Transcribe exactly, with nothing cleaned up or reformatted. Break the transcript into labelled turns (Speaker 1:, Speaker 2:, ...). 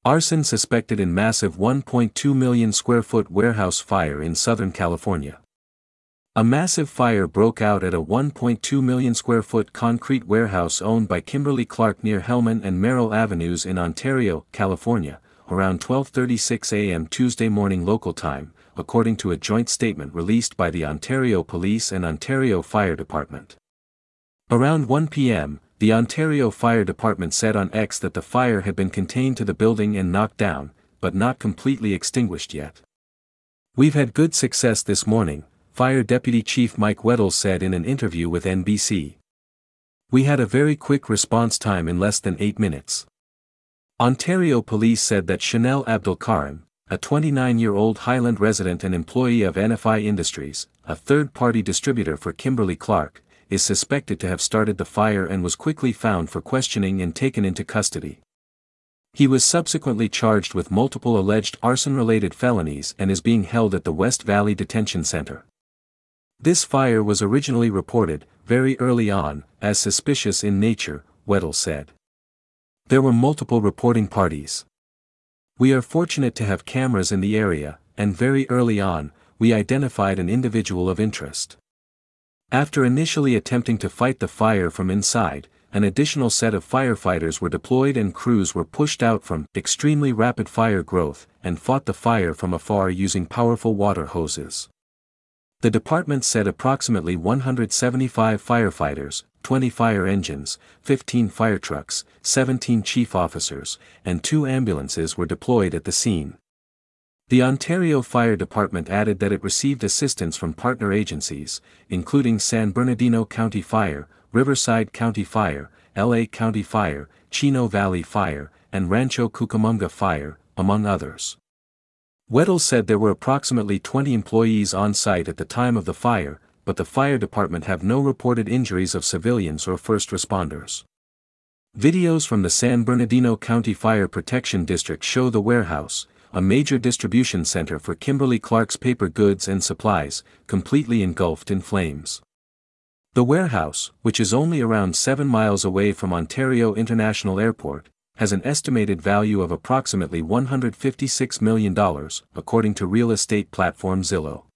Speaker 1: Arson suspected in massive one point two million square foot warehouse fire in Southern California. A massive fire broke out at a one point two million square foot concrete warehouse owned by Kimberly-Clark near Hellman and Merrill Avenues in Ontario, California, around twelve thirty-six a m Tuesday morning local time, according to a joint statement released by the Ontario Police and Ontario Fire Department. Around one p m, the Ontario Fire Department said on X that the fire had been contained to the building and knocked down, but not completely extinguished yet. "We've had good success this morning," Fire Deputy Chief Mike Weddle said in an interview with N B C. "We had a very quick response time in less than eight minutes. Ontario Police said that Chanel Abdelkarim, a twenty-nine-year-old Highland resident and employee of N F I Industries, a third-party distributor for Kimberly-Clark, is suspected to have started the fire and was quickly found for questioning and taken into custody. He was subsequently charged with multiple alleged arson-related felonies and is being held at the West Valley Detention Center." This fire was originally reported, very early on, as suspicious in nature, Weddle said. "There were multiple reporting parties. We are fortunate to have cameras in the area, and very early on, we identified an individual of interest. After initially attempting to fight the fire from inside, an additional set of firefighters were deployed and crews were pushed out from extremely rapid fire growth and fought the fire from afar using powerful water hoses." The department said approximately one hundred seventy-five firefighters, twenty fire engines, fifteen fire trucks, seventeen chief officers, and two ambulances were deployed at the scene. The Ontario Fire Department added that it received assistance from partner agencies, including San Bernardino County Fire, Riverside County Fire, L A County Fire, Chino Valley Fire, and Rancho Cucamonga Fire, among others. Weddle said there were approximately twenty employees on site at the time of the fire, but the fire department have no reported injuries of civilians or first responders. Videos from the San Bernardino County Fire Protection District show the warehouse, a major distribution center for Kimberly-Clark's paper goods and supplies, completely engulfed in flames. The warehouse, which is only around seven miles away from Ontario International Airport, has an estimated value of approximately one hundred fifty-six million dollars, according to real estate platform Zillow.